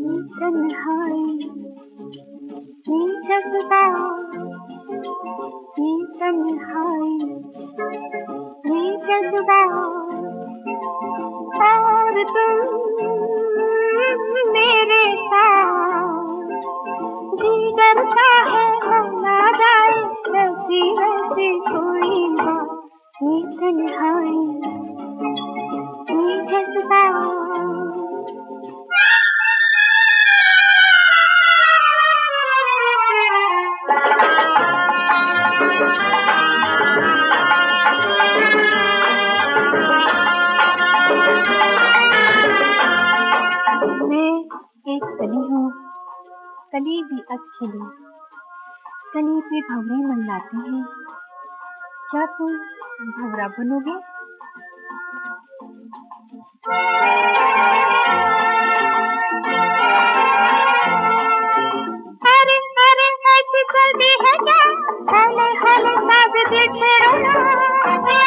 तन्हाई ये जज्बा ये तन्हाई ये जज्बा और तुम मेरे साथ जी डरता है ना जाए ऐसी ऐसी कोई बात ये तन्हाई ये जज्बा एक कली हूँ, कली भी अब खिली, कली पे भंवरे मंडराते हैं, क्या तुम भंवरा बनोगे? अरे अरे ऐसी जल्दी है क्या? हले हले साज दिल छेड़ो ना।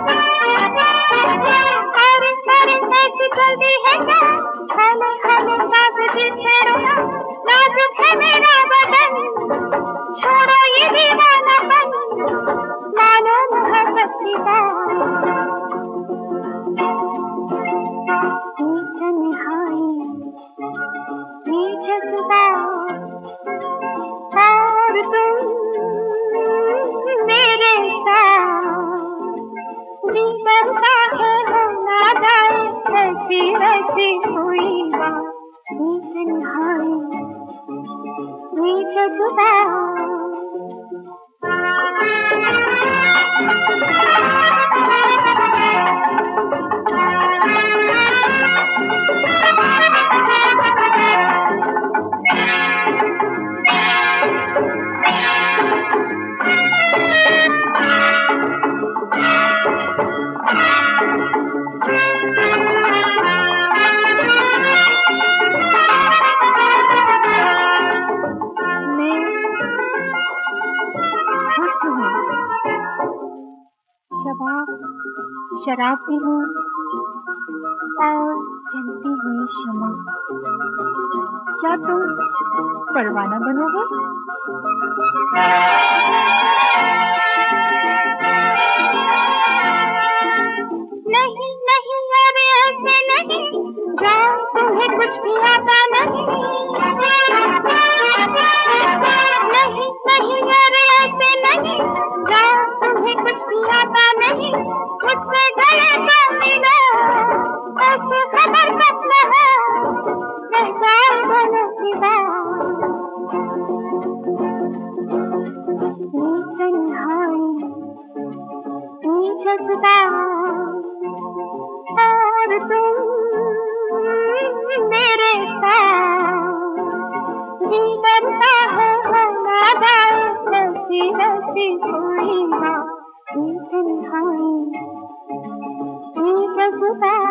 अरे अरे ऐसी जल्दी है क्या? हले हले साज दिल छेड़ो ना। नाजुक है मेरा बदन, छोड़ो ये दीवानापन, मानो मोहब्बत की बात। ये तन्हाई ये जज्बा और तुम मेरे साथ जी बनता है ना जाए ऐसी वैसी कोई बात ये तन्हाई ये जज्बा शराब भी हूँ और जलती हुई शमा, क्या तुम परवाना बनोगे? नहीं नहीं अरे ऐसे नहीं, जान तुम्हें कुछ भी आता नहीं। नहीं नहीं अरे ऐसे नहीं, जान तुम्हें कुछ भी आता नहीं। मुझसे गले तो मिलो ऐसे खबर कब न हो, रह जाए गले की बात। ये तन्हाई ये जज्बा और तुम मेरे साथ जी बनता है ना जाए ऐसी वैसी कोई बात ये तन्हाई ये जज्बा।